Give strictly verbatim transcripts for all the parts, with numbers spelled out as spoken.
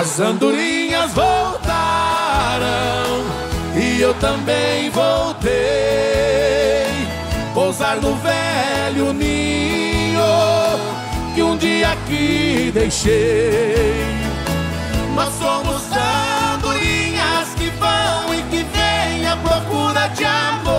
As andorinhas voltaram e eu também voltei. Pousar no velho ninho que um dia aqui deixei. Nós somos andorinhas que vão e que vêm à procura de amor.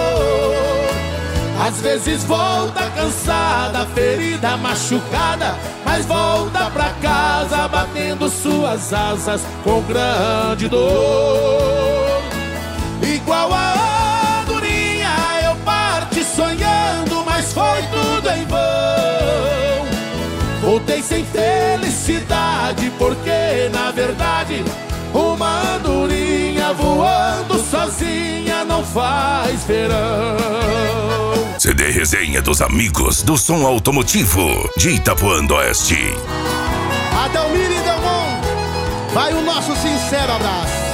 Às vezes volta cansada, ferida, machucada, mas volta pra casa batendo suas asas com grande dor. Igual a andorinha eu parti sonhando, mas foi tudo em vão. Voltei sem felicidade, porque na verdade uma andorinha voando sozinha não faz verão. C D Resenha dos Amigos do Som Automotivo de Itapuã do Oeste. Adelmir e Delmon, vai o nosso sincero abraço.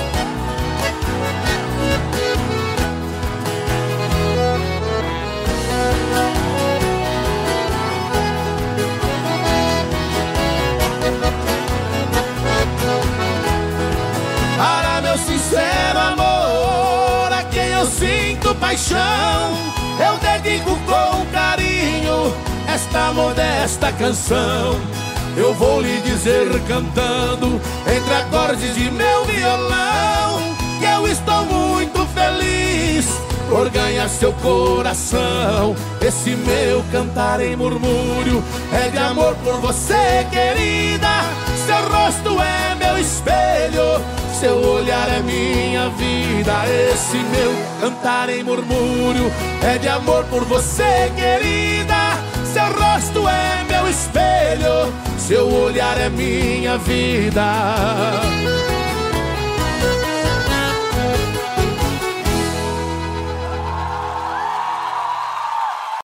Para meu sincero amor, a quem eu sinto paixão, eu dedico com carinho esta modesta canção. Eu vou lhe dizer cantando entre acordes de meu violão que eu estou muito feliz por ganhar seu coração. Esse meu cantar em murmúrio é de amor por você, querida. Seu rosto é meu espelho, seu olhar é minha vida. Esse meu cantar em murmúrio é de amor por você, querida. Seu rosto é meu espelho, seu olhar é minha vida.